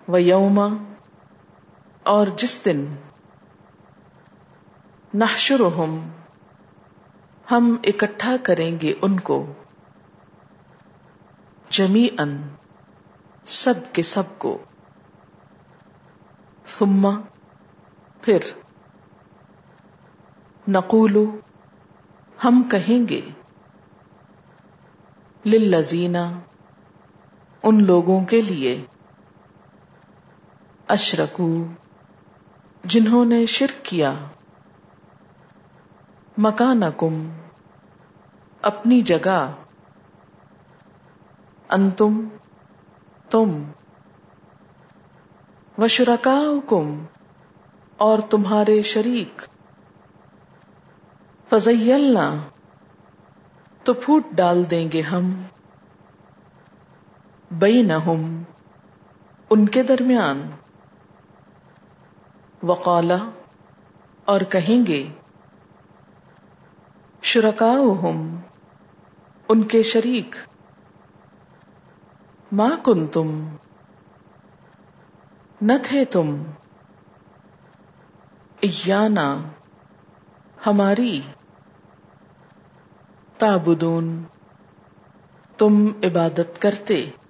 وَيَوْمَ اور جس دن نحشرہم ہم اکٹھا کریں گے ان کو جمیعاً سب کے سب کو ثم پھر نقول ہم کہیں گے للذین ان لوگوں کے لیے اشرکو جنہوں نے شرک کیا مکانکم اپنی جگہ انتم تم وشرکاؤکم اور تمہارے شریک فزیلنا تو پھوٹ ڈال دیں گے ہم بینہم ان کے درمیان وقالا اور کہیں گے شرکاؤہم ان کے شریک ما کنتم نہ تھے تم ایانا ہماری تعبدون تم عبادت کرتے